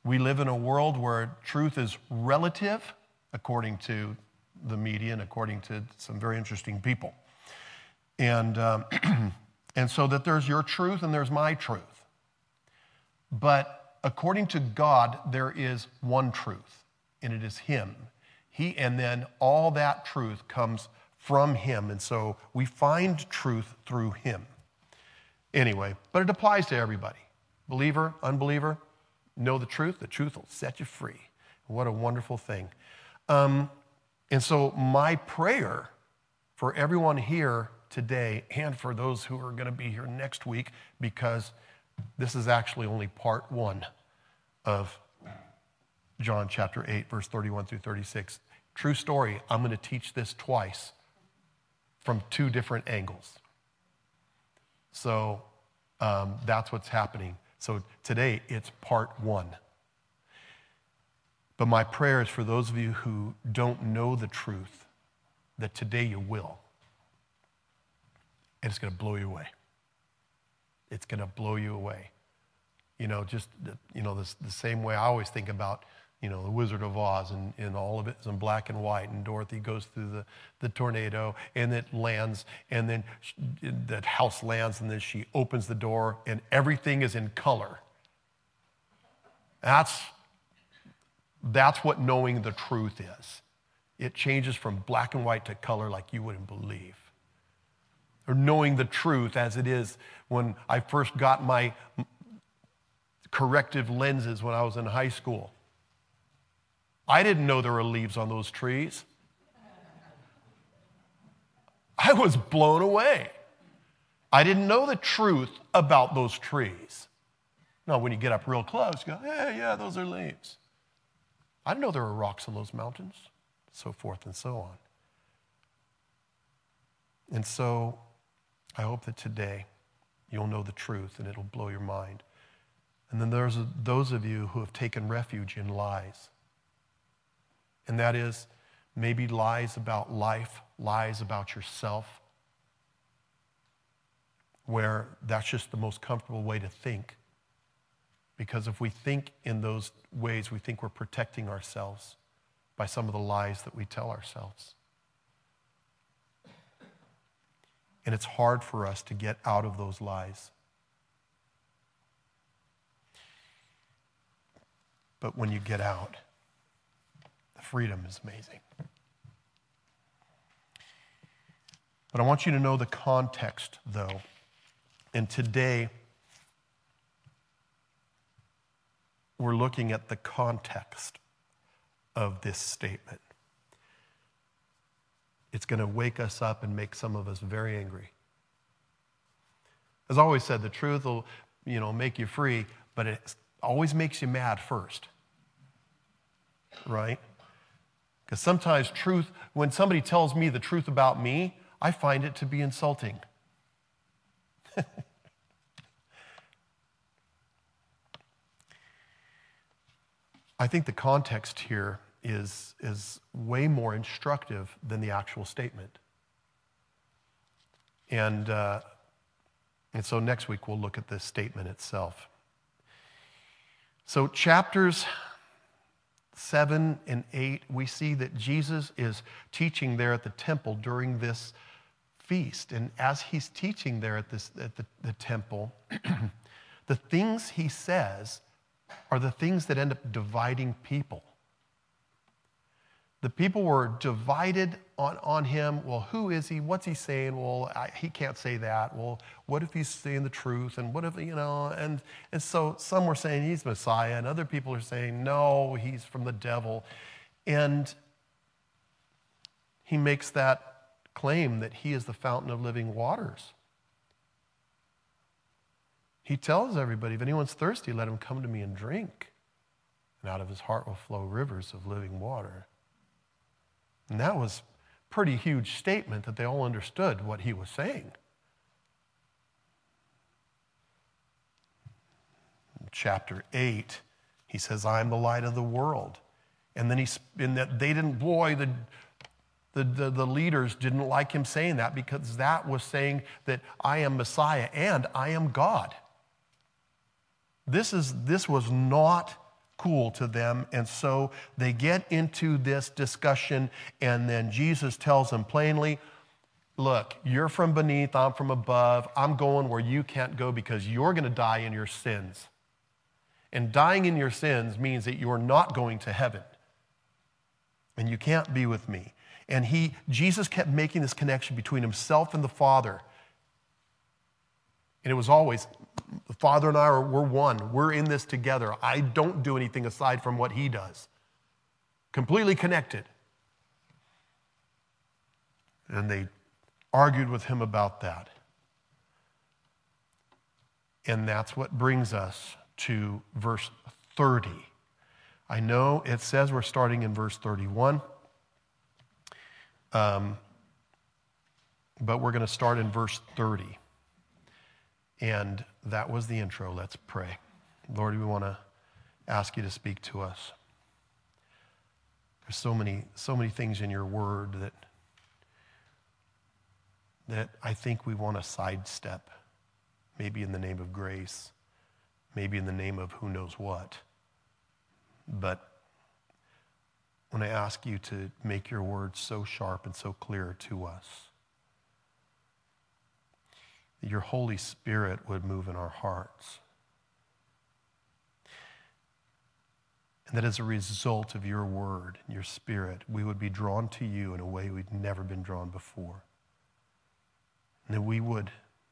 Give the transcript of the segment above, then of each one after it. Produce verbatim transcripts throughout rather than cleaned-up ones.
We live in a world where truth is relative, according to the media and according to some very interesting people. And, um, and so that there's your truth and there's my truth. But according to God, there is one truth, and it is Him. He, and then all that truth comes from Him. And so we find truth through Him. Anyway, but it applies to everybody. Believer, unbeliever, know the truth. The truth will set you free. What a wonderful thing. Um, and so my prayer for everyone here today and for those who are going to be here next week, because this is actually only part one of John chapter eight, verse thirty-one through thirty-six. True story, I'm going to teach this twice from two different angles. So um, that's what's happening. So today, it's part one. But my prayer is for those of you who don't know the truth, that today you will. And it's going to blow you away. It's going to blow you away. You know, just, you know, this, the same way I always think about, you know, the Wizard of Oz, and, and all of it is in black and white, and Dorothy goes through the, the tornado, and it lands, and then she, that house lands, and then she opens the door, and everything is in color. That's, that's what knowing the truth is. It changes from black and white to color like you wouldn't believe. Or knowing the truth as it is when I first got my corrective lenses when I was in high school. I didn't know there were leaves on those trees. I was blown away. I didn't know the truth about those trees. No, when you get up real close, you go, hey, yeah, those are leaves. I didn't know there were rocks on those mountains, so forth and so on. And so I hope that today you'll know the truth and it'll blow your mind. And then there's those of you who have taken refuge in lies. And that is maybe lies about life, lies about yourself, where that's just the most comfortable way to think. Because if we think in those ways, we think we're protecting ourselves by some of the lies that we tell ourselves. And it's hard for us to get out of those lies. But when you get out, the freedom is amazing. But I want you to know the context, though. And today, we're looking at the context of this statement. It's going to wake us up and make some of us very angry. As I always said, the truth will, you know, make you free, but it always makes you mad first. Right? Because sometimes truth, when somebody tells me the truth about me, I find it to be insulting. I think the context here is, is way more instructive than the actual statement. And, uh, and so next week we'll look at the statement itself. So chapters seven and eight, we see that Jesus is teaching there at the temple during this feast. And as he's teaching there at, this, at the, the temple, the things he says are the things that end up dividing people. The people were divided on, on him. Well, who is he? What's he saying? Well, I, he can't say that. Well, what if he's saying the truth? And what if, you know, and, and so some were saying he's Messiah, and other people are saying, no, he's from the devil. And he makes that claim that he is the fountain of living waters. He tells everybody, if anyone's thirsty, let him come to me and drink. And out of his heart will flow rivers of living water. And that was a pretty huge statement that they all understood what he was saying. In chapter eight, he says, I am the light of the world. And then he, in that they didn't, boy, the, the, the, the leaders didn't like him saying that, because that was saying that I am Messiah and I am God. This is, this was not school to them. And so they get into this discussion, and then Jesus tells them plainly, look, you're from beneath, I'm from above. I'm going where you can't go because you're going to die in your sins. And dying in your sins means that you're not going to heaven. And you can't be with me. And he, Jesus kept making this connection between himself and the Father. And it was always, the Father and I are, we're one. We're in this together. I don't do anything aside from what he does. Completely connected. And they argued with him about that. And that's what brings us to verse thirty. I know it says we're starting in verse thirty-one, um, but we're going to start in verse thirty. And that was the intro. Let's pray. Lord, we want to ask you to speak to us. There's so many, so many things in your word that, that I think we want to sidestep, maybe in the name of grace, maybe in the name of who knows what. But when I ask you to make your words so sharp and so clear to us, that your Holy Spirit would move in our hearts. And that as a result of your word and your Spirit, we would be drawn to you in a way we'd never been drawn before. And that we would,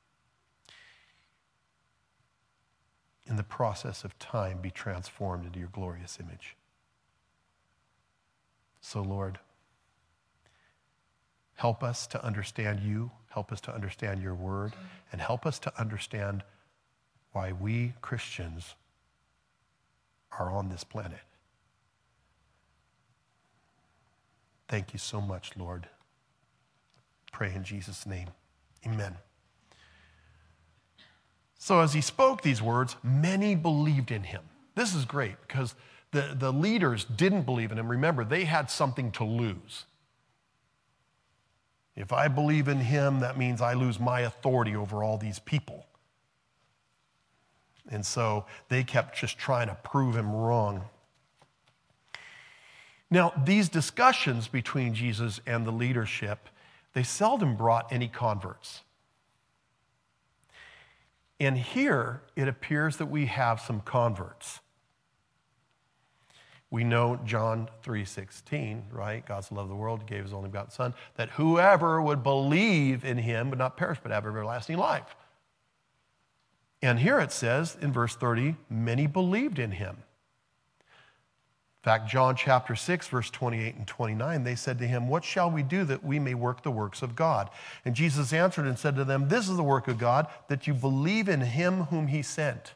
in the process of time, be transformed into your glorious image. So, Lord, help us to understand you, help us to understand your word, and help us to understand why we Christians are on this planet. Thank you so much, Lord. Pray in Jesus' name. Amen. So as he spoke these words, many believed in him. This is great because the, the leaders didn't believe in him. Remember, they had something to lose. If I believe in him, that means I lose my authority over all these people. And so they kept just trying to prove him wrong. Now, these discussions between Jesus and the leadership, they seldom brought any converts. And here, it appears that we have some converts. We know John three sixteen, right? God so loved the world, he gave his only begotten Son, that whoever would believe in him would not perish but have everlasting life. And here it says in verse thirty, many believed in him. In fact, John chapter six, verse twenty-eight and twenty-nine, they said to him, what shall we do that we may work the works of God? And Jesus answered and said to them, this is the work of God, that you believe in him whom he sent.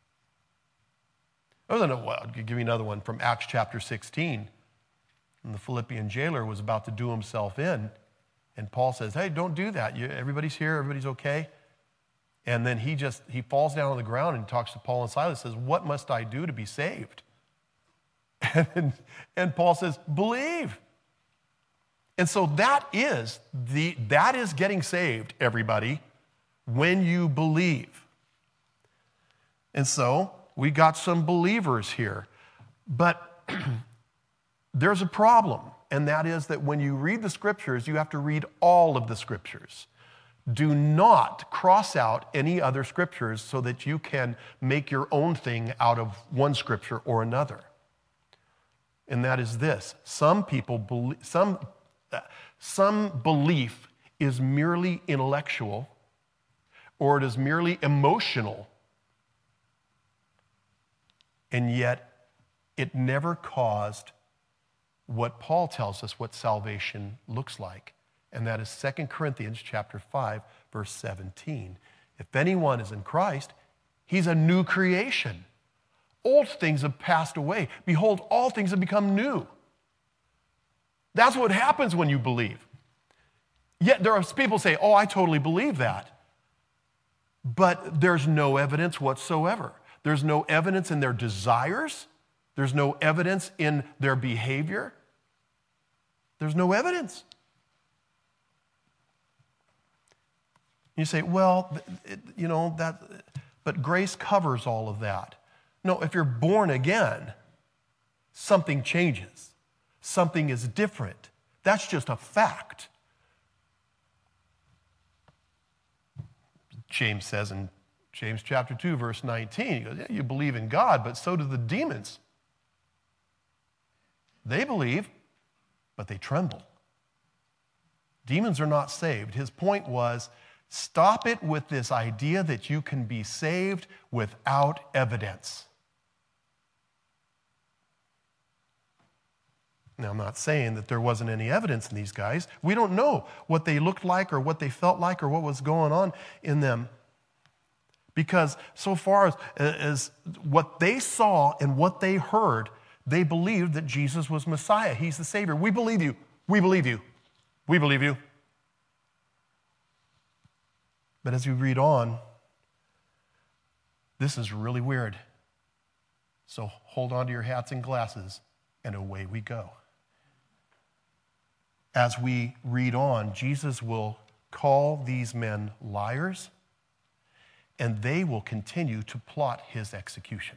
Oh, no, well, I'll give you another one from Acts chapter sixteen. And the Philippian jailer was about to do himself in. And Paul says, hey, don't do that. You, everybody's here, everybody's okay. And then he just, he falls down on the ground and talks to Paul and Silas, says, what must I do to be saved? And, and Paul says, believe. And so that is the that is getting saved, everybody, when you believe. And so we got some believers here. But there's a problem, and that is that when you read the scriptures, you have to read all of the scriptures. Do not cross out any other scriptures so that you can make your own thing out of one scripture or another. And that is this. Some people, believe, some, some belief is merely intellectual, or it is merely emotional, and yet it never caused what Paul tells us what salvation looks like. And that is Second Corinthians chapter five, verse seventeen. If anyone is in Christ, he's a new creation. Old things have passed away. Behold, all things have become new. That's what happens when you believe. Yet there are people say, oh, I totally believe that. But there's no evidence whatsoever. There's no evidence in their desires. There's no evidence in their behavior. There's no evidence. You say, well, it, you know, that, but grace covers all of that. No, if you're born again, something changes. Something is different. That's just a fact. James says in James chapter two, verse nineteen, he goes, yeah, you believe in God, but so do the demons. They believe, but they tremble. Demons are not saved. His point was, stop it with this idea that you can be saved without evidence. Now, I'm not saying that there wasn't any evidence in these guys. We don't know what they looked like or what they felt like or what was going on in them. Because so far as, as what they saw and what they heard, they believed that Jesus was Messiah. He's the Savior. We believe you. We believe you. We believe you. But as we read on, this is really weird. So hold on to your hats and glasses, and away we go. As we read on, Jesus will call these men liars, and they will continue to plot his execution.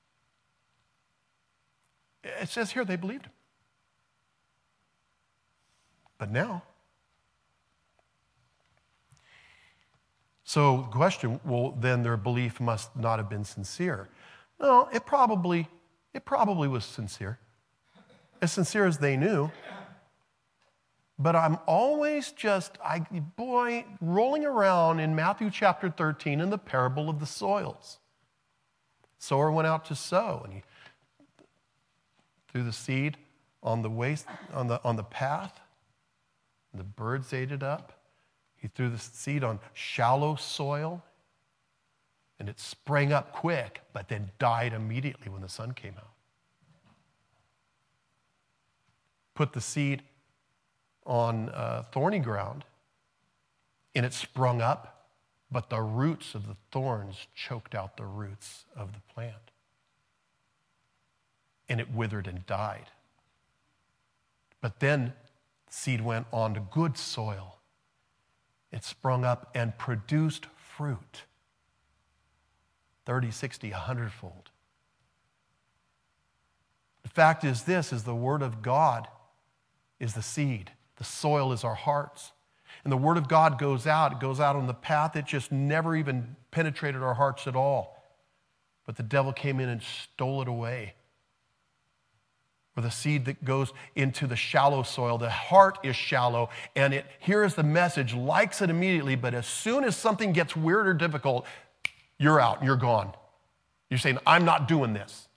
It says here they believed him. But now, so the question, well, then their belief must not have been sincere. No, it probably, it probably was sincere. As sincere as they knew. But I'm always just, I, boy, rolling around in Matthew chapter thirteen in the parable of the soils. Sower went out to sow, and he threw the seed on the waste, on the, on the path. The birds ate it up. He threw the seed on shallow soil, and it sprang up quick, but then died immediately when the sun came out. Put the seed on uh, thorny ground, and it sprung up, but the roots of the thorns choked out the roots of the plant. And it withered and died. But then seed went on to good soil. It sprung up and produced fruit. thirty, sixty, a hundredfold. The fact is this, is the word of God is the seed. The soil is our hearts. And the word of God goes out. It goes out on the path. It just never even penetrated our hearts at all. But the devil came in and stole it away. Or the seed that goes into the shallow soil. The heart is shallow, and it hears the message, likes it immediately, but as soon as something gets weird or difficult, you're out, you're gone. You're saying, I'm not doing this.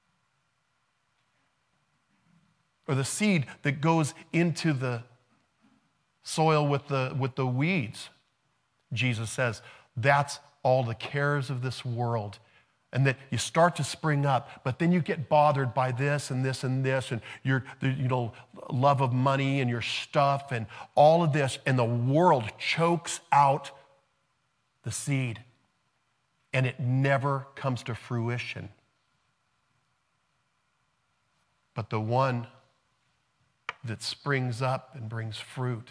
Or the seed that goes into the soil with the, with the weeds. Jesus says, that's all the cares of this world. And that you start to spring up, but then you get bothered by this and this and this, and your you know, love of money and your stuff and all of this, and the world chokes out the seed, and it never comes to fruition. But the one that springs up and brings fruit,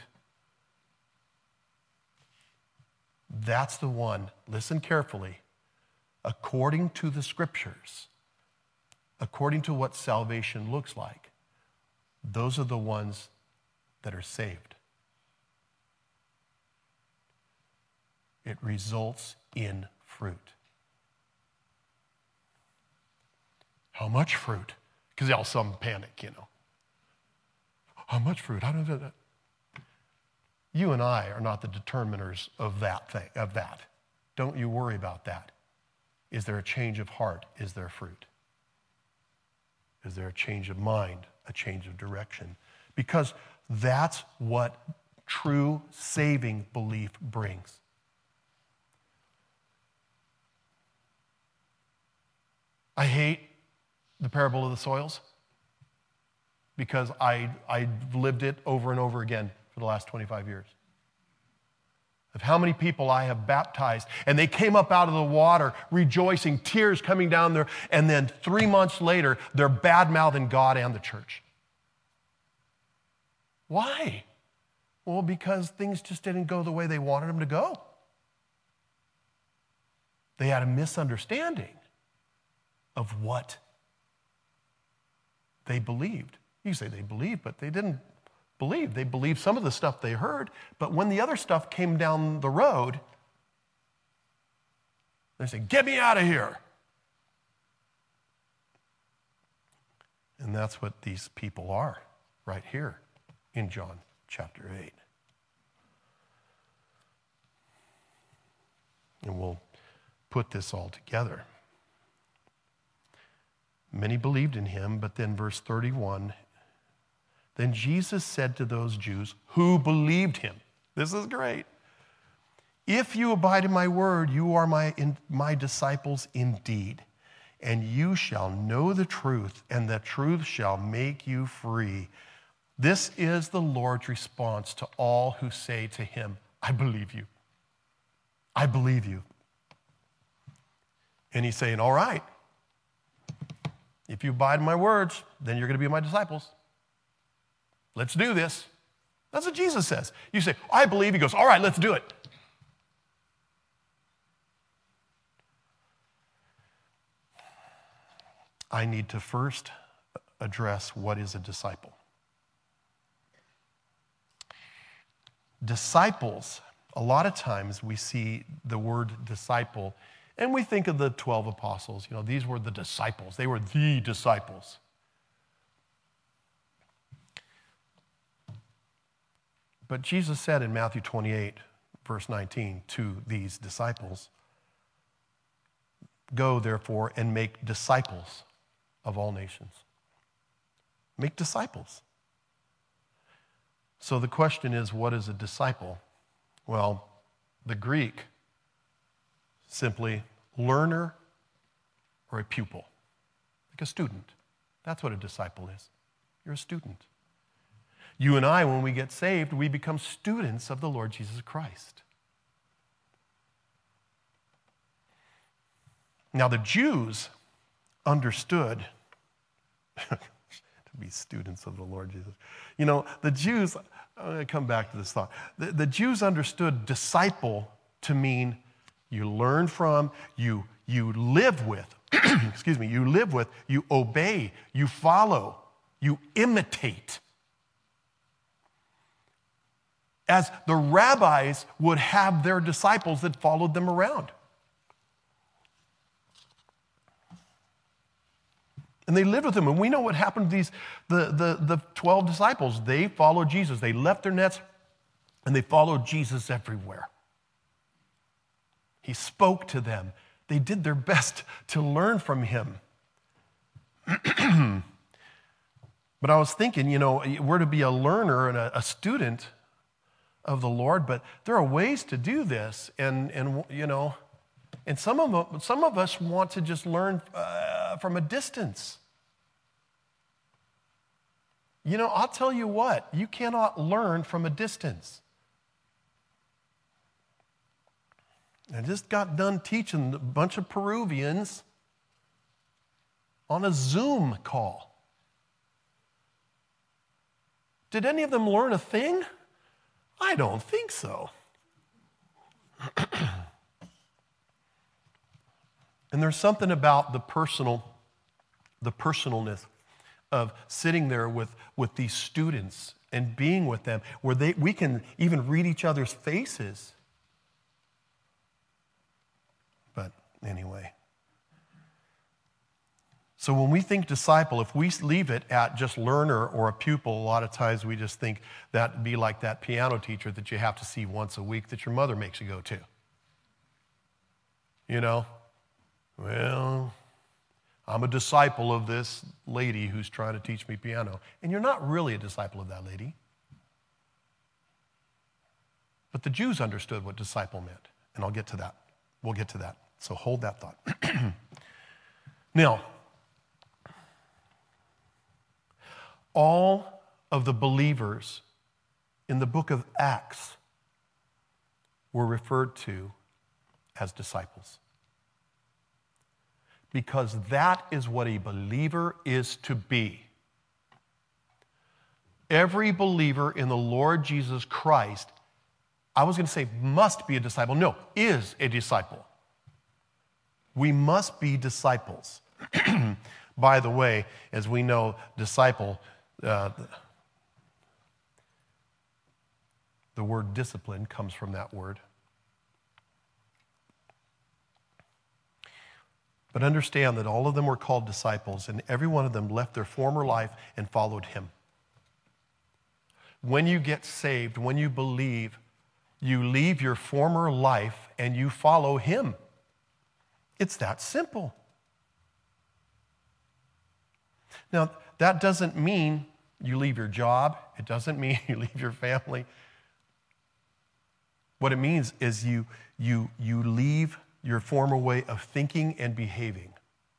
that's the one, listen carefully, according to the scriptures, according to what salvation looks like, those are the ones that are saved. It results in fruit. How much fruit? Because y'all some panic, you know. How much fruit? How do that? You and I are not the determiners of that thing, of that. Don't you worry about that. Is there a change of heart? Is there fruit? Is there a change of mind, a change of direction? Because that's what true saving belief brings. I hate the parable of the soils because I, I've lived it over and over again for the last twenty-five years. Of how many people I have baptized, and they came up out of the water rejoicing, tears coming down there, and then three months later, they're bad-mouthing God and the church. Why? Well, because things just didn't go the way they wanted them to go. They had a misunderstanding of what they believed. You say they believed, but they didn't believe. They believed some of the stuff they heard, but when the other stuff came down the road, they said, get me out of here. And that's what these people are right here in John chapter eight. And we'll put this all together. Many believed in him, but then verse thirty-one, then Jesus said to those Jews who believed him, this is great, if you abide in my word, you are my, in, my disciples indeed, and you shall know the truth, and the truth shall make you free. This is the Lord's response to all who say to him, I believe you. I believe you. And he's saying, all right, if you abide in my words, then you're going to be my disciples. Let's do this. That's what Jesus says. You say, I believe. He goes, all right, let's do it. I need to first address what is a disciple. Disciples, a lot of times we see the word disciple and we think of the twelve apostles. You know, these were the disciples. They were the disciples. But Jesus said in Matthew twenty-eight, verse nineteen, to these disciples, go, therefore, and make disciples of all nations. Make disciples. So the question is, what is a disciple? Well, the Greek, simply learner or a pupil, like a student. That's what a disciple is. You're a student. You and I, when we get saved, we become students of the Lord Jesus Christ. Now, the Jews understood to be students of the Lord Jesus. You know, the Jews, I'm going to come back to this thought. The, the Jews understood disciple to mean you learn from, you, you live with, excuse me, you live with, you obey, you follow, you imitate. As the rabbis would have their disciples that followed them around. And they lived with him. And we know what happened to these, the, the, the twelve disciples. They followed Jesus. They left their nets and they followed Jesus everywhere. He spoke to them. They did their best to learn from him. But I was thinking, you know, we're to be a learner and a, a student of the Lord, but there are ways to do this. And, and you know, and some of, them, some of us want to just learn uh, from a distance. You know, I'll tell you what, you cannot learn from a distance. I just got done teaching a bunch of Peruvians on a Zoom call. Did any of them learn a thing? I don't think so. And there's something about the personal, the personalness of sitting there with, with these students and being with them, where they, we can even read each other's faces. But anyway. So when we think disciple, if we leave it at just learner or a pupil, a lot of times we just think that'd be like that piano teacher that you have to see once a week that your mother makes you go to. You know? Well, I'm a disciple of this lady who's trying to teach me piano. And you're not really a disciple of that lady. But the Jews understood what disciple meant. And I'll get to that. We'll get to that. So hold that thought. Now, all of the believers in the book of Acts were referred to as disciples. Because that is what a believer is to be. Every believer in the Lord Jesus Christ, I was going to say must be a disciple. No, is a disciple. We must be disciples. By the way, as we know, disciple, uh, the word discipline comes from that word. But understand that all of them were called disciples, and every one of them left their former life and followed him. When you get saved, when you believe, you leave your former life and you follow him. It's that simple. Now, that doesn't mean you leave your job. It doesn't mean you leave your family. What it means is you, you, you leave your former way of thinking and behaving.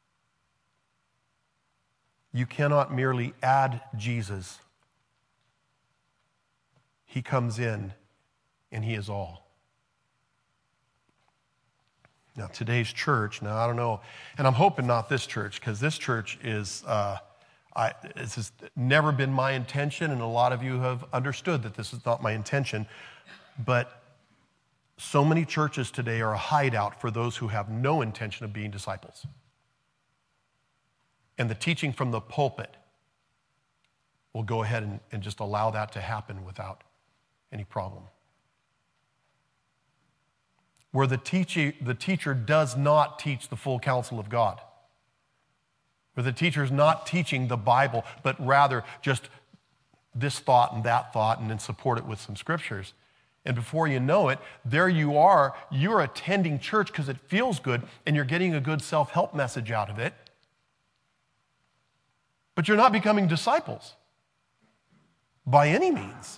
You cannot merely add Jesus. He comes in and he is all. Now, today's church, now I don't know, and I'm hoping not this church, because this church is, uh, I, this has never been my intention, and a lot of you have understood that this is not my intention, but so many churches today are a hideout for those who have no intention of being disciples. And the teaching from the pulpit will go ahead and, and just allow that to happen without any problem. Where the, teach- the teacher does not teach the full counsel of God. Where the teacher is not teaching the Bible, but rather just this thought and that thought, and then support it with some scriptures. And before you know it, there you are, you're attending church because it feels good, and you're getting a good self-help message out of it. But you're not becoming disciples by any means.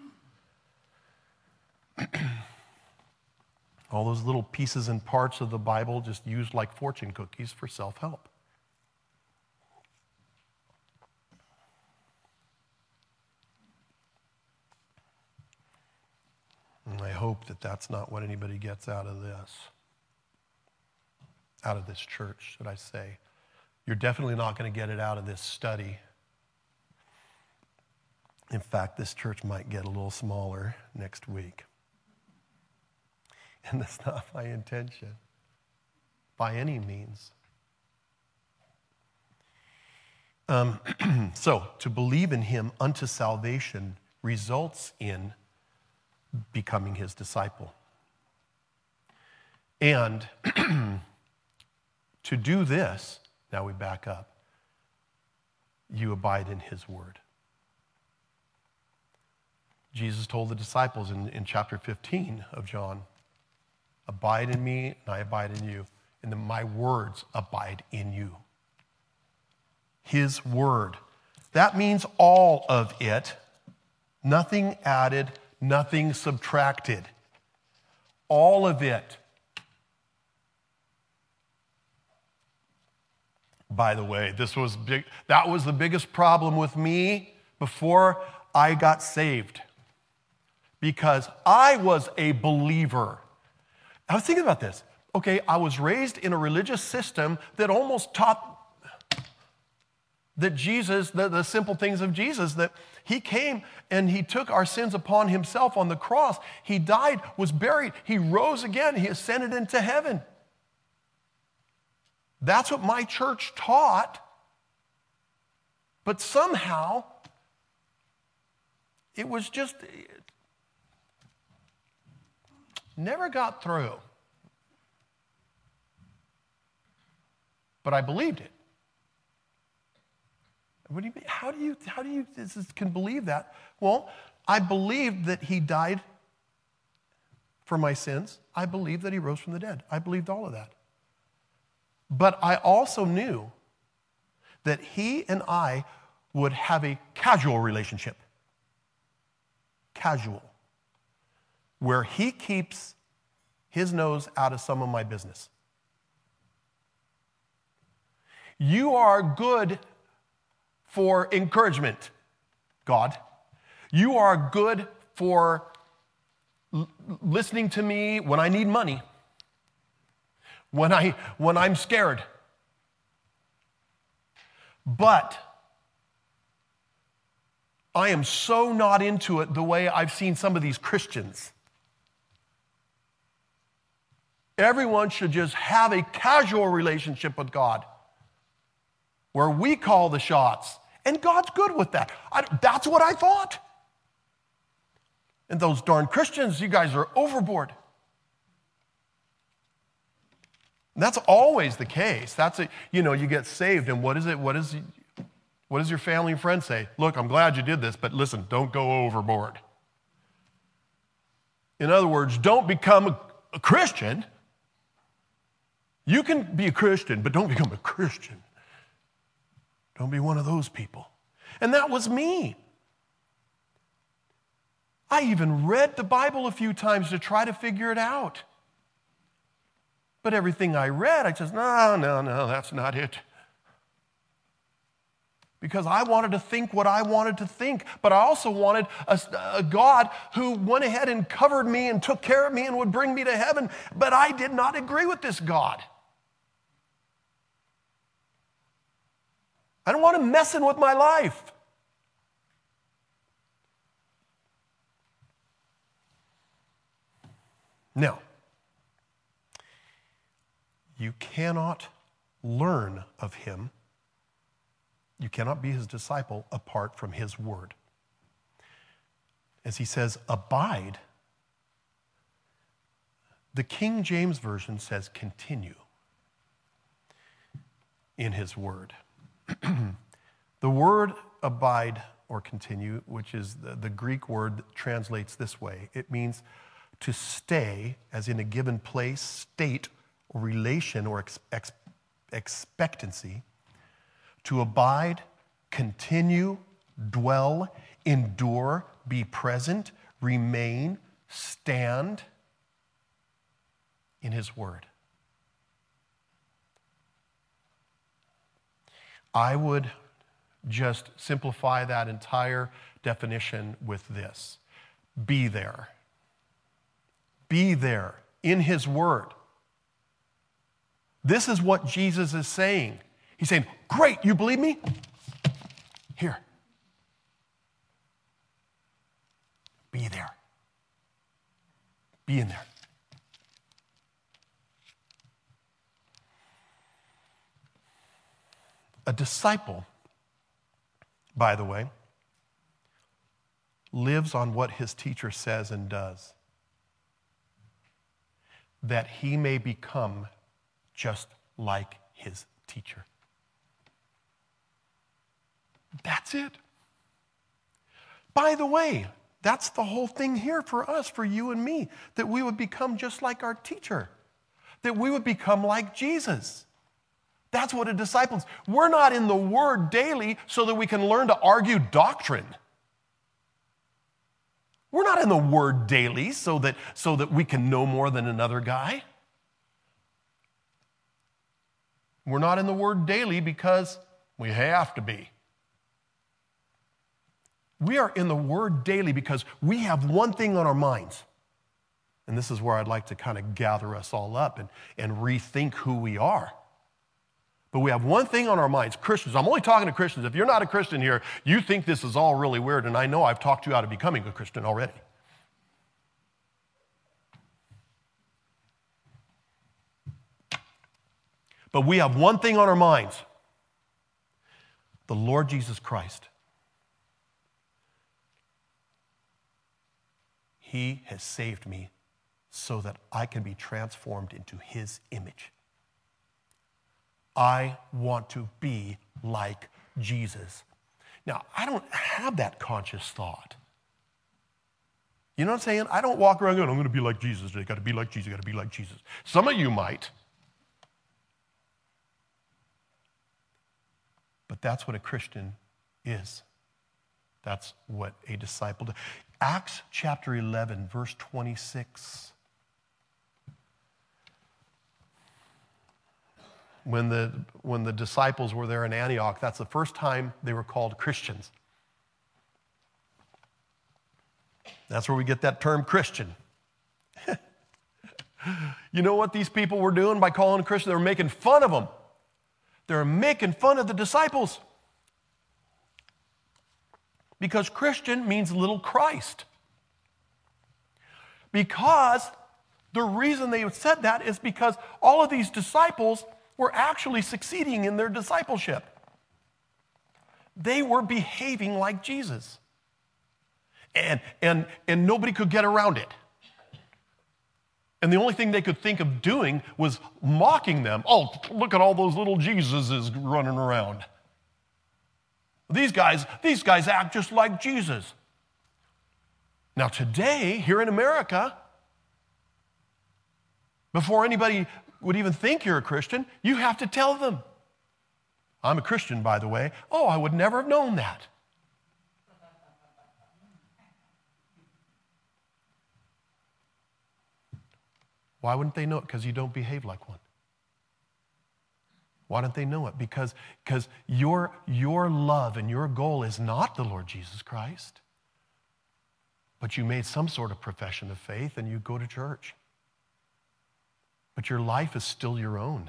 All those little pieces and parts of the Bible just used like fortune cookies for self-help. And I hope that that's not what anybody gets out of this, out of this church, should I say. You're definitely not going to get it out of this study. In fact, this church might get a little smaller next week. And that's not my intention, by any means. Um, so, to believe in him unto salvation results in becoming his disciple. And to do this, now we back up, you abide in his word. Jesus told the disciples in, in chapter fifteen of John, abide in me and I abide in you, and then my words abide in you. His word. That means all of it, nothing added, nothing subtracted. All of it. By the way, this was big, that was the biggest problem with me before I got saved. Because I was a believer. I was thinking about this. Okay, I was raised in a religious system that almost taught that Jesus, the, the simple things of Jesus, that he came and he took our sins upon himself on the cross. He died, was buried, he rose again, he ascended into heaven. That's what my church taught. But somehow, it was just, it never got through. But I believed it. What do you mean? How do you, how do you this is, can believe that? Well, I believed that he died for my sins. I believed that he rose from the dead. I believed all of that. But I also knew that he and I would have a casual relationship. Casual. Where he keeps his nose out of some of my business. You are good for encouragement, God. You are good for l- listening to me when I need money, when, I, when I'm scared. But I am so not into it the way I've seen some of these Christians. Everyone should just have a casual relationship with God. where we call the shots. And God's good with that. I, that's what I thought. And those darn Christians, you guys are overboard. And that's always the case. That's a, you know, you get saved, and what is it? What is what does your family and friends say? Look, I'm glad you did this, but listen, don't go overboard. In other words, don't become a, a Christian. You can be a Christian, but don't become a Christian. Don't be one of those people. And that was me. I even read the Bible a few times to try to figure it out. But everything I read, I just, no, no, no, that's not it. Because I wanted to think what I wanted to think, but I also wanted a, a God who went ahead and covered me and took care of me and would bring me to heaven, but I did not agree with this God. I don't want him messing with my life. Now, you cannot learn of him, you cannot be his disciple apart from his word. As he says, abide. The King James Version says continue in his word. The word abide or continue, which is the, the Greek word that translates this way, it means to stay, as in a given place, state, or relation, or ex- ex- expectancy, to abide, continue, dwell, endure, be present, remain, stand in his word. I would just simplify that entire definition with this. Be there. Be there in his word. This is what Jesus is saying. He's saying, great, you believe me? Here. Be there. Be in there. A disciple, by the way, lives on what his teacher says and does, that he may become just like his teacher. That's it. By the way, that's the whole thing here for us, for you and me, that we would become just like our teacher, that we would become like Jesus. That's what a disciple is. We're not in the Word daily so that we can learn to argue doctrine. We're not in the Word daily so that, so that we can know more than another guy. We're not in the Word daily because we have to be. We are in the Word daily because we have one thing on our minds. And this is where I'd like to kind of gather us all up and, and rethink who we are. But we have one thing on our minds, Christians. I'm only talking to Christians. If you're not a Christian here, you think this is all really weird, and I know I've talked you out of becoming a Christian already. But we have one thing on our minds: the Lord Jesus Christ. He has saved me so that I can be transformed into his image. I want to be like Jesus. Now, I don't have that conscious thought. You know what I'm saying? I don't walk around going, I'm going to be like Jesus today. Got to be like Jesus. Got to be like Jesus. Some of you might. But that's what a Christian is. That's what a disciple does. Acts chapter eleven, verse twenty-six. When the, when the disciples were there in Antioch, that's the first time they were called Christians. That's where we get that term Christian. You know what these people were doing by calling them Christian? They were making fun of them. They were making fun of the disciples. Because Christian means little Christ. Because the reason they said that is because all of these disciples were actually succeeding in their discipleship. They were behaving like Jesus. And, and, and nobody could get around it. And the only thing they could think of doing was mocking them. Oh, look at all those little Jesuses running around. These guys, these guys act just like Jesus. Now today, here in America, before anybody would even think you're a Christian, you have to tell them. I'm a Christian, by the way. Oh, I would never have known that. Why wouldn't they know it? Because you don't behave like one. Why don't they know it? Because, because your, your love and your goal is not the Lord Jesus Christ. But you made some sort of profession of faith and you go to church. But your life is still your own.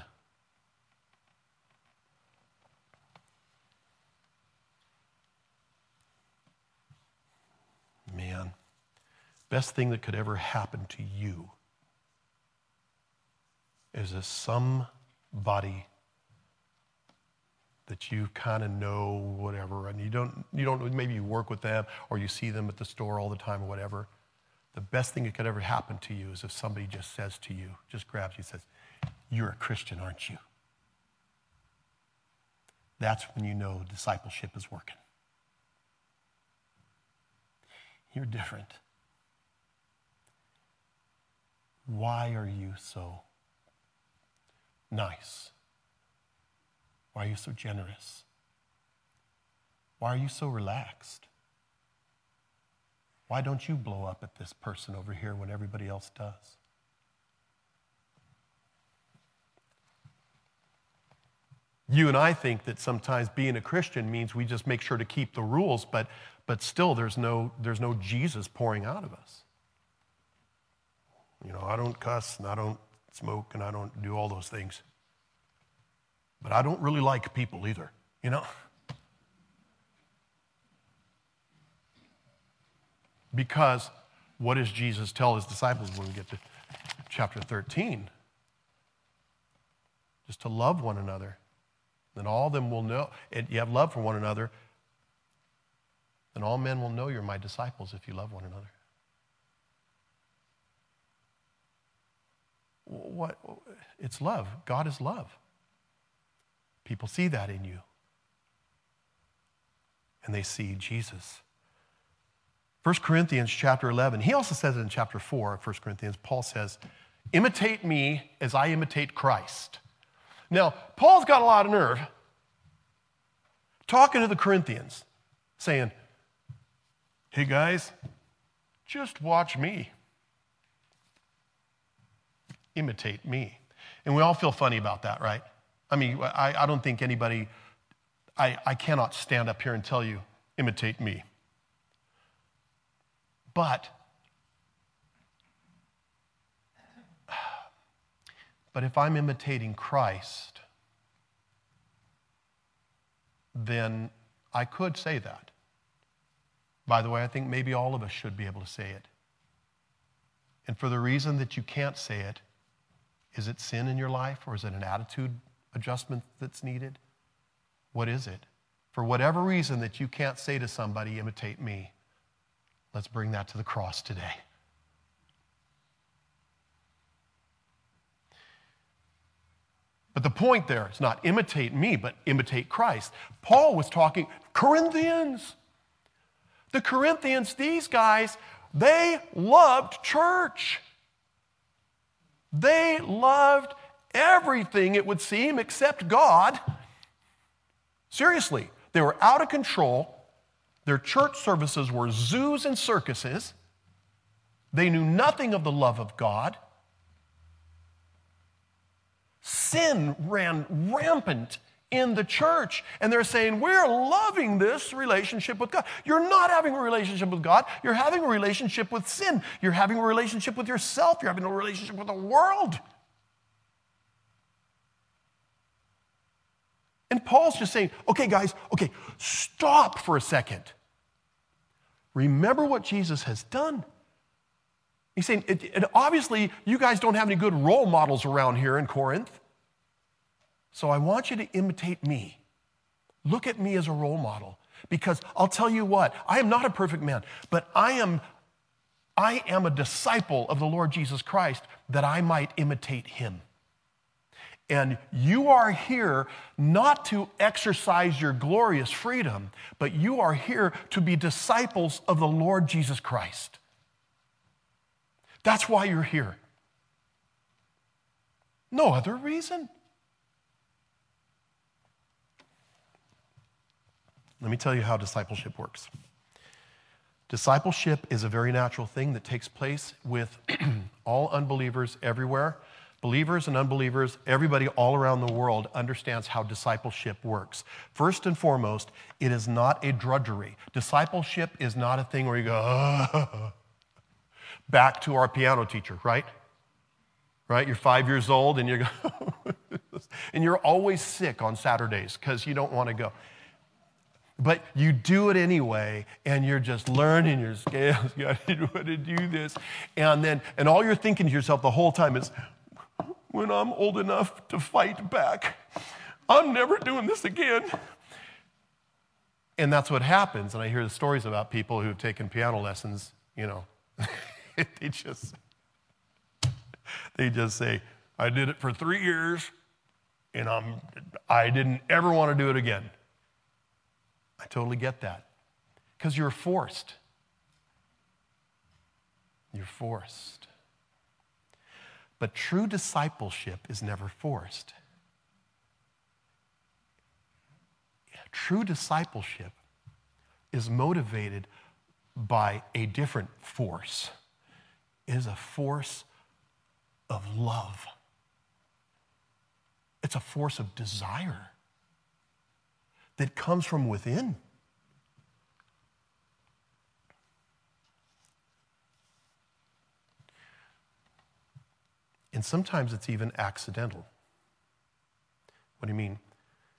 Man, best thing that could ever happen to you is if somebody that you kind of know, whatever, and you don't, you don't, maybe you work with them or you see them at the store all the time or whatever. The best thing that could ever happen to you is if somebody just says to you, just grabs you and says, "You're a Christian, aren't you?" That's when you know discipleship is working. You're different. Why are you so nice? Why are you so generous? Why are you so relaxed? Why don't you blow up at this person over here when everybody else does? You and I think that sometimes being a Christian means we just make sure to keep the rules, but, but still there's no, there's no Jesus pouring out of us. You know, I don't cuss and I don't smoke and I don't do all those things. But I don't really like people either, you know? Because what does Jesus tell his disciples when we get to chapter thirteen? Just to love one another. Then all of them will know, and you have love for one another, then all men will know you're my disciples if you love one another. What? It's love. God is love. People see that in you. And they see Jesus. First Corinthians chapter eleven, he also says it in chapter four of First Corinthians, Paul says, "Imitate me as I imitate Christ." Now, Paul's got a lot of nerve talking to the Corinthians, saying, "Hey guys, just watch me. Imitate me." And we all feel funny about that, right? I mean, I, I don't think anybody, I, I cannot stand up here and tell you, imitate me. But, but if I'm imitating Christ, then I could say that. By the way, I think maybe all of us should be able to say it. And for the reason that you can't say it, is it sin in your life or is it an attitude adjustment that's needed? What is it? For whatever reason that you can't say to somebody, imitate me, let's bring that to the cross today. But the point there is not imitate me, but imitate Christ. Paul was talking, Corinthians. The Corinthians, these guys, they loved church. They loved everything, it would seem, except God. Seriously, they were out of control. Their church services were zoos and circuses. They knew nothing of the love of God. Sin ran rampant in the church. And they're saying, we're loving this relationship with God. You're not having a relationship with God. You're having a relationship with sin. You're having a relationship with yourself. You're having a relationship with the world. And Paul's just saying, okay, guys, okay, stop for a second. Remember what Jesus has done. He's saying, it, it, obviously, you guys don't have any good role models around here in Corinth. So I want you to imitate me. Look at me as a role model. Because I'll tell you what, I am not a perfect man, but I am, I am a disciple of the Lord Jesus Christ that I might imitate him. And you are here not to exercise your glorious freedom, but you are here to be disciples of the Lord Jesus Christ. That's why you're here. No other reason. Let me tell you how discipleship works. Discipleship is a very natural thing that takes place with all unbelievers everywhere. Believers and unbelievers, everybody all around the world understands how discipleship works. First and foremost, it is not a drudgery. Discipleship is not a thing where you go, oh. Back to our piano teacher, right? Right? You're five years old and you go, and you're always sick on Saturdays because you don't want to go. But you do it anyway, and you're just learning your scales. You got to know how to do this. And then, and all you're thinking to yourself the whole time is, when I'm old enough to fight back, I'm never doing this again. And that's what happens. And I hear the stories about people who've taken piano lessons, you know, they just, they just say, I did it for three years, and I'm, I didn't ever want to do it again. I totally get that. Because you're forced. You're forced. But true discipleship is never forced. True discipleship is motivated by a different force. It is a force of love. It's a force of desire that comes from within. And sometimes it's even accidental. What do you mean?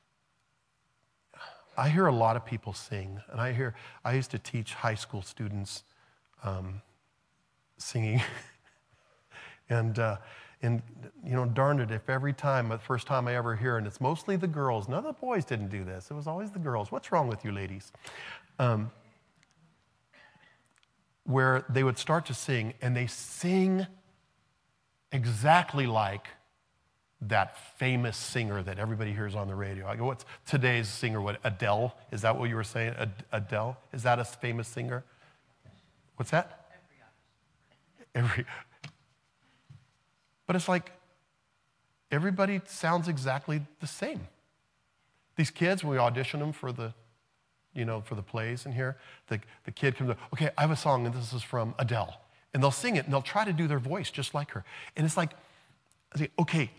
I hear a lot of people sing, and I hear, I used to teach high school students um, singing. and, uh, and, you know, darn it, if every time, the first time I ever hear, and it's mostly the girls, none of the boys didn't do this. It was always the girls. What's wrong with you ladies? Um, where they would start to sing, and they sing exactly like that famous singer that everybody hears on the radio. I go, what's today's singer? What, Adele? Is that what you were saying? Ad- Adele? Is that a famous singer? What's that? Every. But it's like everybody sounds exactly the same. These kids, when we audition them for the, you know, for the plays in here, the, the kid comes up, okay, I have a song, and this is from Adele. And they'll sing it, and they'll try to do their voice just like her. And it's like, I say, okay,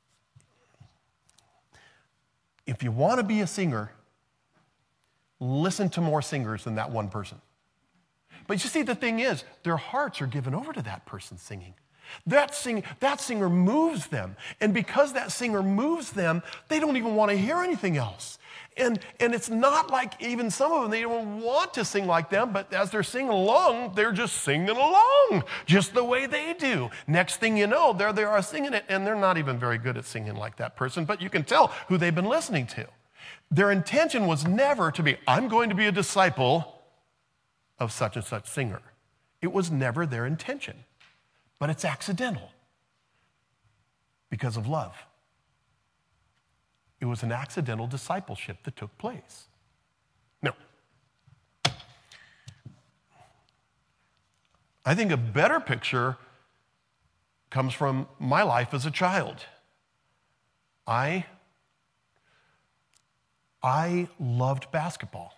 if you want to be a singer, listen to more singers than that one person. But you see, the thing is, their hearts are given over to that person singing. That, sing, that singer moves them. And because that singer moves them, they don't even want to hear anything else. And, and it's not like even some of them, they don't want to sing like them, but as they're singing along, they're just singing along, just the way they do. Next thing you know, there they are singing it, and they're not even very good at singing like that person, but you can tell who they've been listening to. Their intention was never to be, I'm going to be a disciple of such and such singer. It was never their intention, but it's accidental because of love. It was an accidental discipleship that took place. No. I think a better picture comes from my life as a child. I, I loved basketball.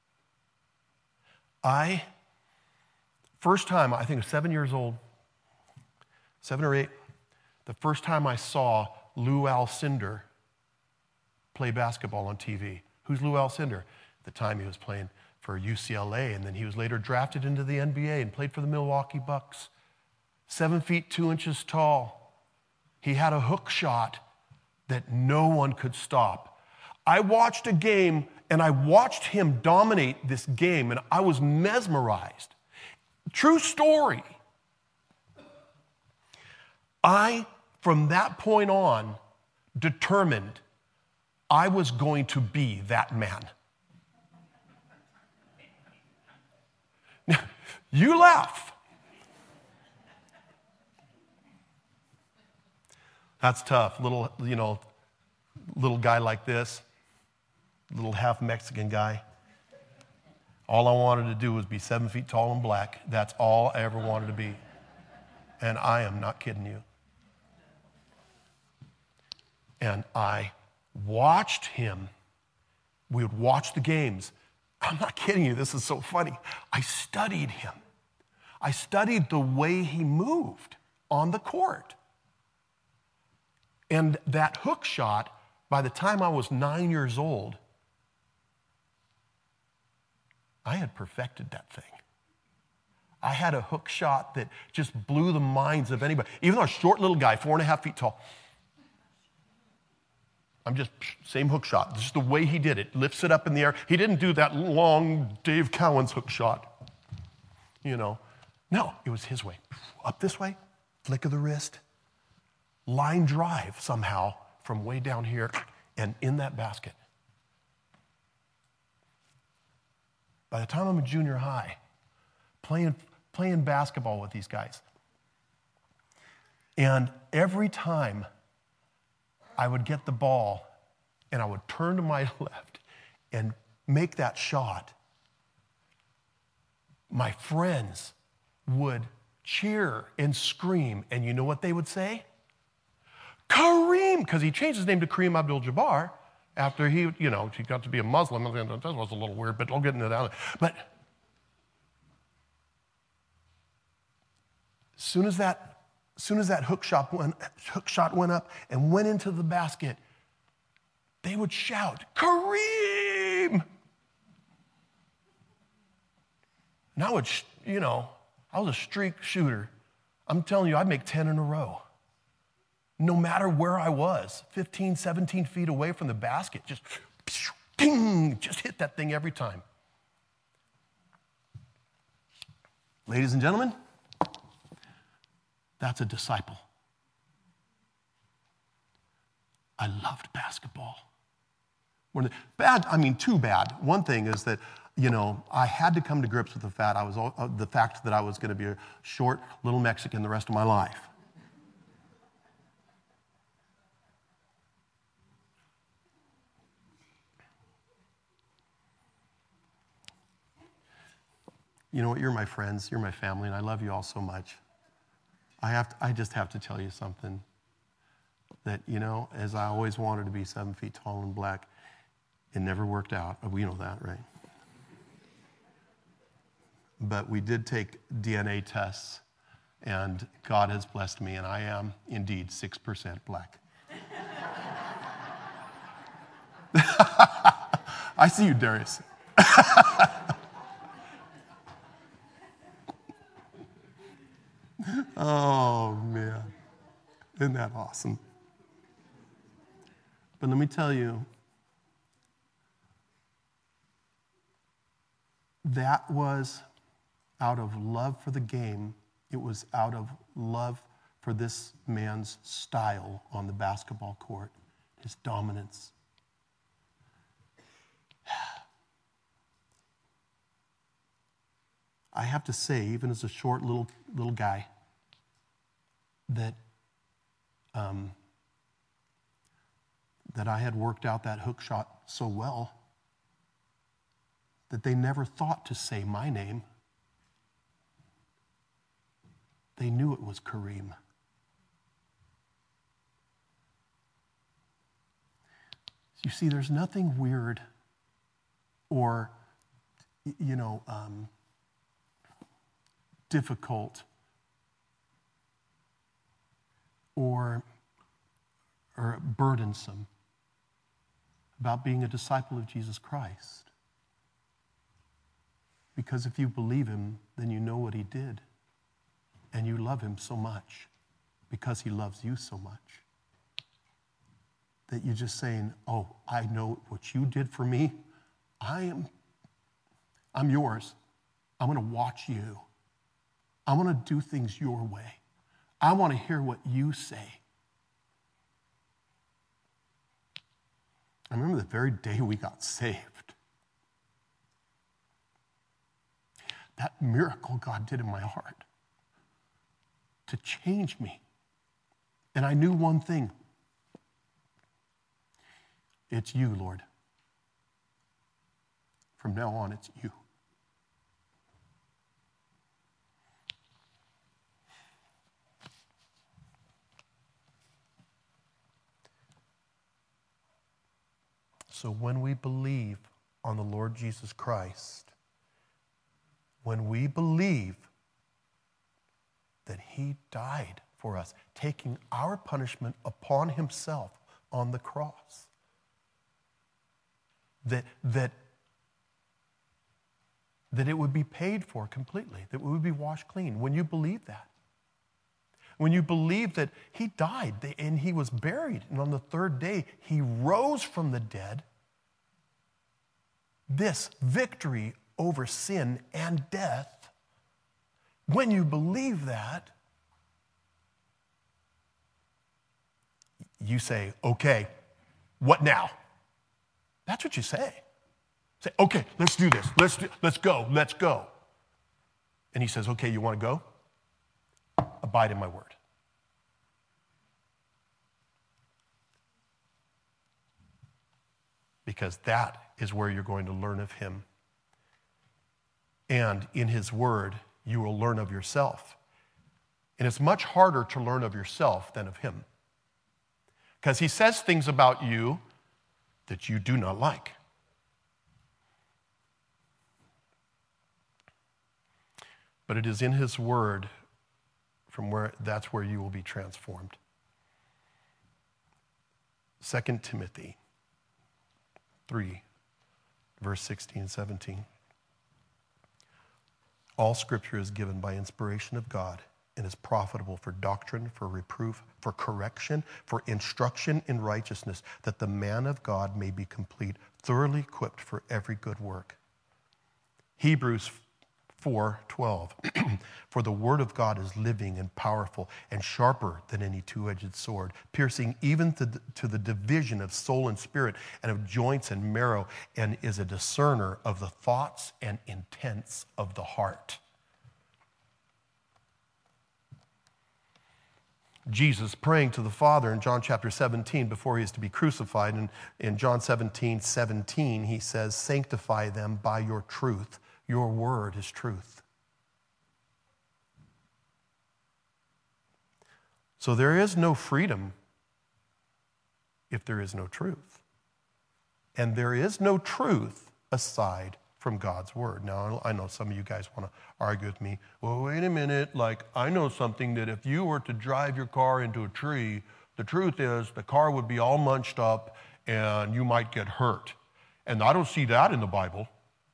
I, first time, I think I was seven years old, seven or eight, the first time I saw Lou Alcindor play basketball on T V. Who's Lou Alcindor? At the time he was playing for U C L A, and then he was later drafted into the N B A and played for the Milwaukee Bucks. Seven feet, two inches tall. He had a hook shot that no one could stop. I watched a game, and I watched him dominate this game, and I was mesmerized. True story. I, from that point on, determined I was going to be that man. Now, you laugh. That's tough. Little, you know, little guy like this, little half Mexican guy. All I wanted to do was be seven feet tall and black. That's all I ever wanted to be. And I am not kidding you. And I watched him. We would watch the games. I'm not kidding you. This is so funny. I studied him. I studied the way he moved on the court. And that hook shot, by the time I was nine years old, I had perfected that thing. I had a hook shot that just blew the minds of anybody. Even our short little guy, four and a half feet tall. I'm just, same hook shot. Just the way he did it. Lifts it up in the air. He didn't do that long Dave Cowan's hook shot. You know. No, it was his way. Up this way, flick of the wrist, line drive somehow from way down here and in that basket. By the time I'm in junior high, playing, playing basketball with these guys. And every time I would get the ball and I would turn to my left and make that shot, my friends would cheer and scream. And you know what they would say? Kareem, because he changed his name to Kareem Abdul-Jabbar after he, you know, he got to be a Muslim. That was a little weird, but I'll get into that. But as soon as that As soon as that hook shot, went, hook shot went up and went into the basket, they would shout, Kareem! And I would, you know, I was a streak shooter. I'm telling you, I'd make ten in a row. No matter where I was, fifteen, seventeen feet away from the basket, just, ding, just hit that thing every time. Ladies and gentlemen, that's a disciple. I loved basketball. When the, bad, I mean, too bad. One thing is that, you know, I had to come to grips with the fact I was uh, the fact that I was going to be a short little Mexican the rest of my life. You know what? You're my friends. You're my family, and I love you all so much. I have to, I just have to tell you something that, you know, as I always wanted to be seven feet tall and black, it never worked out. We know that, right? But we did take D N A tests, and God has blessed me, and I am indeed six percent black. I see you, Darius. Oh, man. Isn't that awesome? But let me tell you, that was out of love for the game. It was out of love for this man's style on the basketball court, his dominance. I have to say, even as a short little little guy, that um, that I had worked out that hook shot so well that they never thought to say my name. They knew it was Kareem. You see, there's nothing weird or, you know, um, difficult or, or burdensome about being a disciple of Jesus Christ. Because if you believe him, then you know what he did. And you love him so much because he loves you so much that you're just saying, oh, I know what you did for me. I am, I'm yours. I'm going to watch you. I want to do things your way. I want to hear what you say. I remember the very day we got saved. That miracle God did in my heart to change me. And I knew one thing. It's you, Lord. From now on, it's you. So when we believe on the Lord Jesus Christ, when we believe that he died for us, taking our punishment upon himself on the cross, that, that, that it would be paid for completely, that we would be washed clean. When you believe that, when you believe that he died and he was buried, and on the third day he rose from the dead, this victory over sin and death, when you believe that, you say, okay, what now? That's what you say. Say, okay, let's do this. Let's do, let's go. Let's go. And he says, okay, you want to go? Abide in my word. Because that is where you're going to learn of him. And in his word, you will learn of yourself. And it's much harder to learn of yourself than of him. Because he says things about you that you do not like. But it is in his word from where that's where you will be transformed. Second Timothy three, verse sixteen and seventeen. All scripture is given by inspiration of God and is profitable for doctrine, for reproof, for correction, for instruction in righteousness, that the man of God may be complete, thoroughly equipped for every good work. Hebrews four twelve. For the word of God is living and powerful and sharper than any two-edged sword, piercing even to the, to the division of soul and spirit and of joints and marrow, and is a discerner of the thoughts and intents of the heart. Jesus praying to the Father in John chapter seventeen before he is to be crucified. And in John seventeen seventeen, he says, sanctify them by your truth. Your word is truth. So there is no freedom if there is no truth. And there is no truth aside from God's word. Now, I know some of you guys want to argue with me. Well, wait a minute. Like, I know something that if you were to drive your car into a tree, the truth is the car would be all munched up and you might get hurt. And I don't see that in the Bible.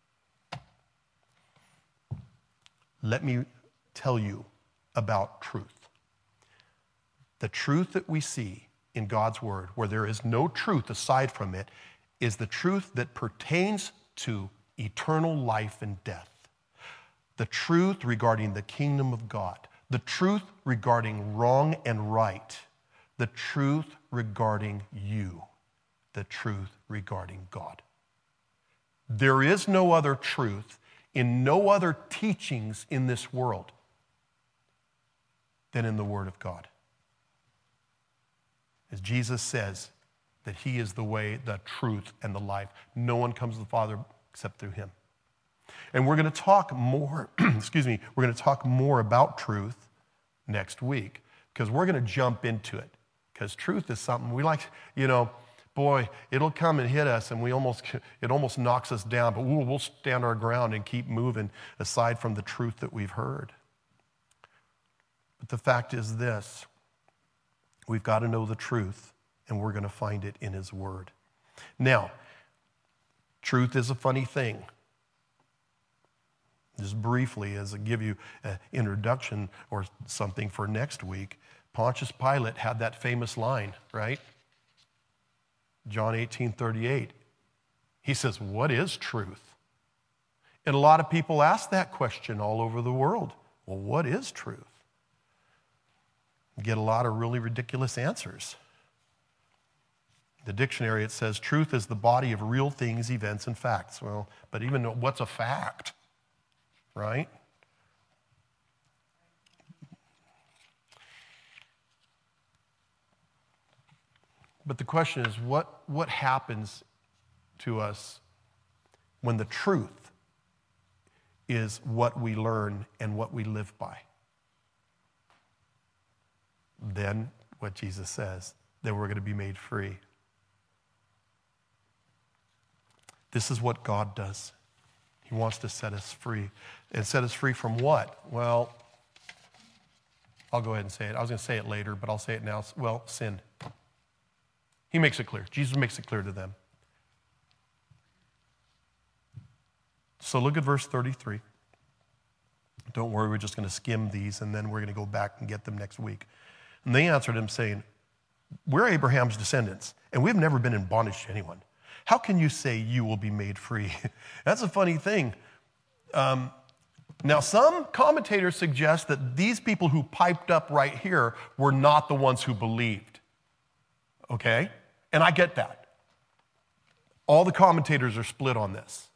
Let me tell you about truth. The truth that we see in God's word, where there is no truth aside from it, is the truth that pertains to eternal life and death. The truth regarding the kingdom of God. The truth regarding wrong and right. The truth regarding you. The truth regarding God. There is no other truth in no other teachings in this world than in the Word of God. As Jesus says that he is the way, the truth, and the life. No one comes to the Father except through him. And we're going to talk more, excuse me, we're going to talk more about truth next week because we're going to jump into it. Because truth is something we like, you know, boy, it'll come and hit us and we almost, it almost knocks us down, but we'll, we'll stand our ground and keep moving aside from the truth that we've heard. But the fact is this, we've got to know the truth and we're going to find it in his word. Now, truth is a funny thing. Just briefly, as I give you an introduction or something for next week, Pontius Pilate had that famous line, right? John eighteen thirty-eight. He says, what is truth? And a lot of people ask that question all over the world. Well, what is truth? You get a lot of really ridiculous answers. The dictionary, it says, truth is the body of real things, events, and facts. Well, but even what's a fact, right? But the question is, what, what happens to us when the truth is what we learn and what we live by? Then, what Jesus says, that we're going to be made free. This is what God does. He wants to set us free. And set us free from what? Well, I'll go ahead and say it. I was going to say it later, but I'll say it now. Well, sin. He makes it clear. Jesus makes it clear to them. So look at verse thirty-three. Don't worry, we're just going to skim these, and then we're going to go back and get them next week. And they answered him, saying, we're Abraham's descendants, and we've never been in bondage to anyone. How can you say you will be made free? That's a funny thing. Um, now, some commentators suggest that these people who piped up right here were not the ones who believed. Okay? And I get that. All the commentators are split on this.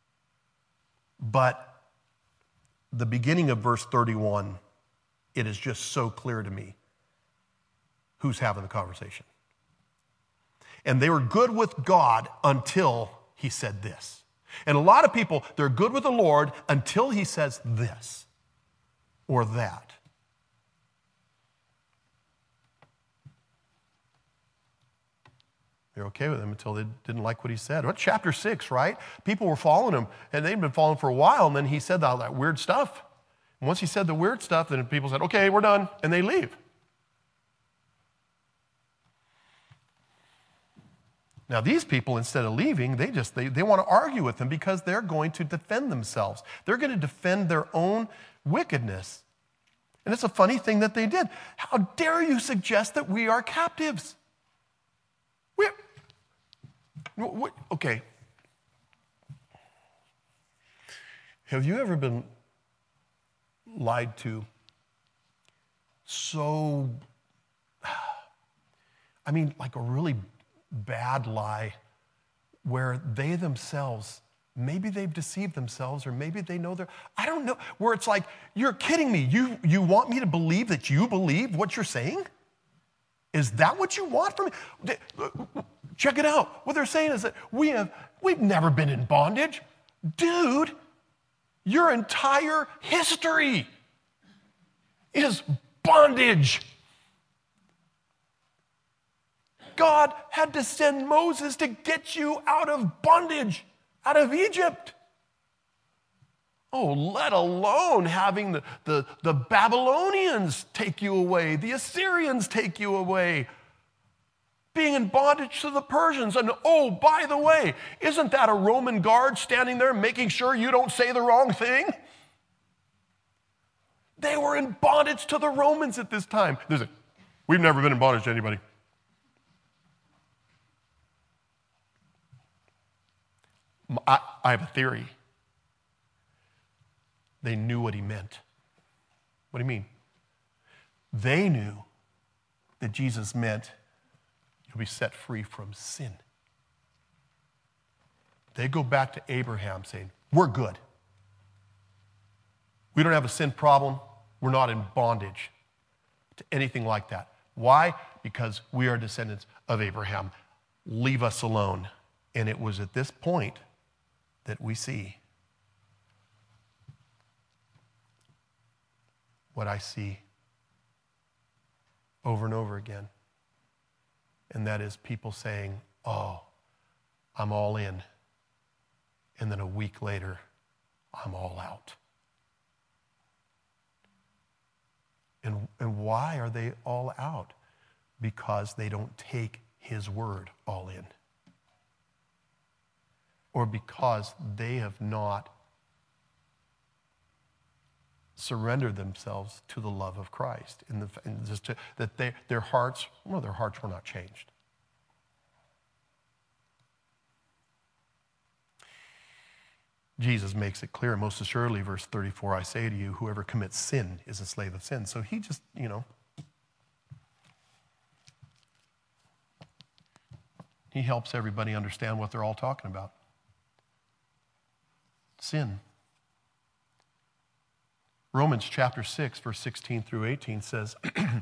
But the beginning of verse thirty-one, it is just so clear to me who's having the conversation. And they were good with God until he said this. And a lot of people, they're good with the Lord until he says this or that. They're okay with him until they didn't like what he said. What, chapter six, right? People were following him, and they'd been following for a while, and then he said all that weird stuff. And once he said the weird stuff, then people said, okay, we're done, and they leave. Now, these people, instead of leaving, they just they, they want to argue with him because they're going to defend themselves. They're going to defend their own wickedness. And it's a funny thing that they did. How dare you suggest that we are captives? We're, we, okay. Have you ever been lied to so, I mean, like a really bad lie where they themselves, maybe they've deceived themselves or maybe they know they're, I don't know, where it's like, you're kidding me. You, you want me to believe that you believe what you're saying? Is that what you want from me? Check it out. What they're saying is that we have, we've never been in bondage. Dude, your entire history is bondage. God had to send Moses to get you out of bondage, out of Egypt. Oh, let alone having the, the, the Babylonians take you away, the Assyrians take you away, being in bondage to the Persians. And oh, by the way, isn't that a Roman guard standing there making sure you don't say the wrong thing? They were in bondage to the Romans at this time. Listen, we've never been in bondage to anybody. I, I have a theory. They knew what he meant. What do you mean? They knew that Jesus meant you'll be set free from sin. They go back to Abraham saying, we're good. We don't have a sin problem. We're not in bondage to anything like that. Why? Because we are descendants of Abraham. Leave us alone. And it was at this point that we see what I see over and over again. And that is people saying, oh, I'm all in. And then a week later, I'm all out. And, and why are they all out? Because they don't take his word all in. Or because they have not surrendered themselves to the love of Christ. In the, in just to, that they, their hearts, well, their hearts were not changed. Jesus makes it clear, most assuredly, verse thirty-four, I say to you, whoever commits sin is a slave of sin. So he just, you know, He helps everybody understand what they're all talking about. Sin. Romans chapter six, verse sixteen through eighteen says,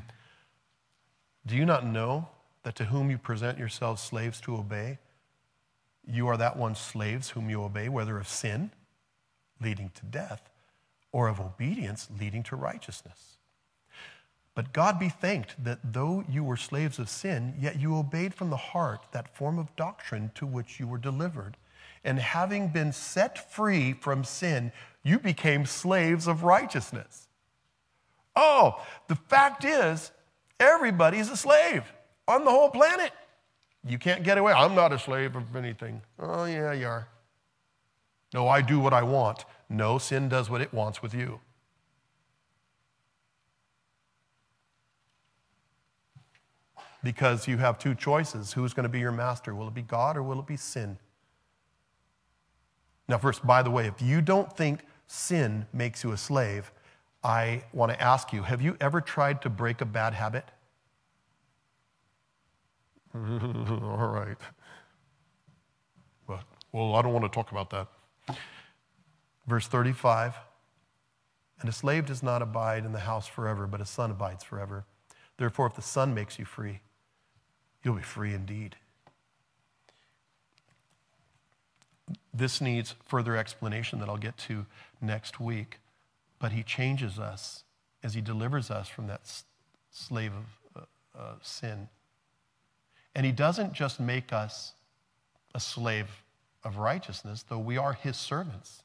do you not know that to whom you present yourselves slaves to obey, you are that one's slaves whom you obey, whether of sin, leading to death, or of obedience, leading to righteousness? But God be thanked that though you were slaves of sin, yet you obeyed from the heart that form of doctrine to which you were delivered. And having been set free from sin, you became slaves of righteousness. Oh, the fact is, everybody's a slave on the whole planet. You can't get away. I'm not a slave of anything. Oh, yeah, you are. No, I do what I want. No, sin does what it wants with you. Because you have two choices. Who's going to be your master? Will it be God or will it be sin? Now, first, by the way, if you don't think sin makes you a slave, I want to ask you, have you ever tried to break a bad habit? All right. Well, well, I don't want to talk about that. Verse thirty-five, and a slave does not abide in the house forever, but a son abides forever. Therefore, if the Son makes you free, you'll be free indeed. This needs further explanation that I'll get to next week, but he changes us as he delivers us from that s- slave of uh, uh, sin. And he doesn't just make us a slave of righteousness, though we are his servants.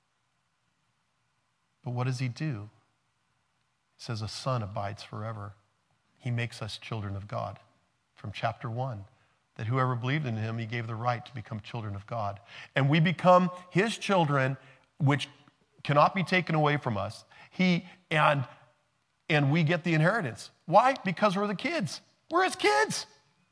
But what does he do? He says a son abides forever. He makes us children of God. From chapter one, that whoever believed in him, he gave the right to become children of God. And we become his children, which cannot be taken away from us. He and, and we get the inheritance. Why? Because we're the kids. We're his kids.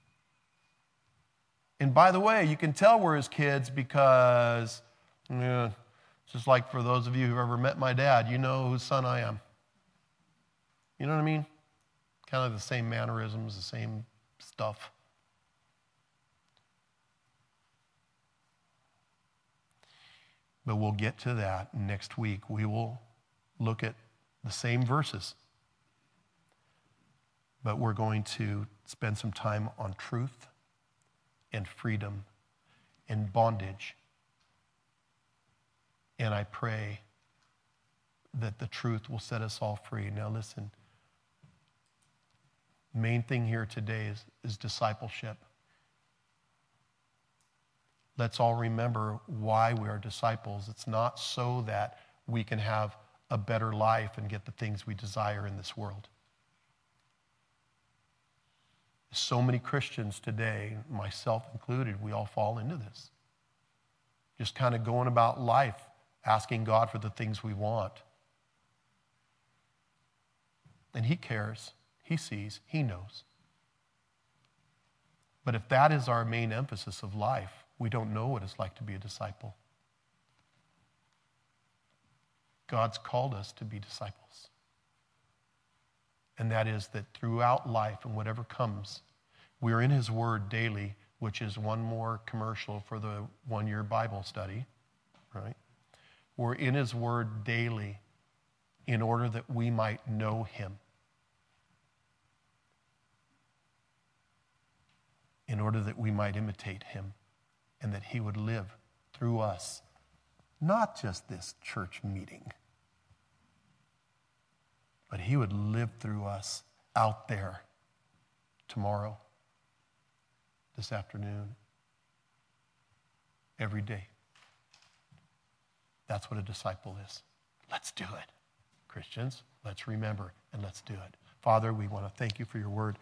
And by the way, you can tell we're his kids because, yeah, just like for those of you who've ever met my dad, you know whose son I am. You know what I mean? Kind of the same mannerisms, the same stuff. But we'll get to that next week. We will look at the same verses. But we're going to spend some time on truth and freedom and bondage. And I pray that the truth will set us all free. Now listen, main thing here today is, is discipleship. Let's all remember why we are disciples. It's not so that we can have a better life and get the things we desire in this world. So many Christians today, myself included, we all fall into this. Just kind of going about life asking God for the things we want. And he cares, he sees, he knows. But if that is our main emphasis of life, we don't know what it's like to be a disciple. God's called us to be disciples. And that is that throughout life and whatever comes, we're in his word daily, which is one more commercial for the one-year Bible study, right? We're in his word daily in order that we might know him. In order that we might imitate him and that he would live through us. Not just this church meeting, but he would live through us out there tomorrow, this afternoon, every day. That's what a disciple is. Let's do it. Christians, let's remember and let's do it. Father, we want to thank you for your word.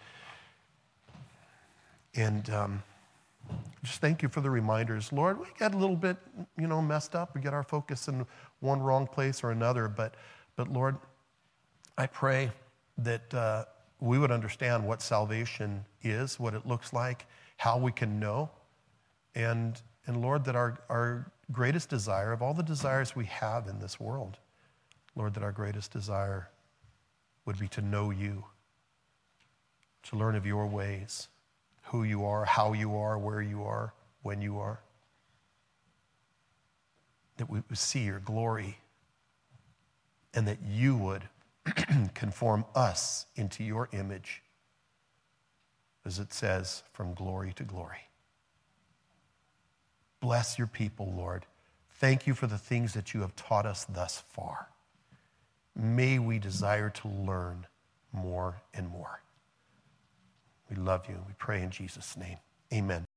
And um, just thank you for the reminders. Lord, we get a little bit, you know, messed up. We get our focus in one wrong place or another. But, but Lord, I pray that uh, we would understand what salvation is, what it looks like, how we can know. And, and Lord, that our, our greatest desire, of all the desires we have in this world, Lord, that our greatest desire would be to know you, to learn of your ways, who you are, how you are, where you are, when you are. That we would see your glory and that you would conform us into your image, as it says, from glory to glory. Bless your people, Lord. Thank you for the things that you have taught us thus far. May we desire to learn more and more. We love you. We pray in Jesus' name. Amen.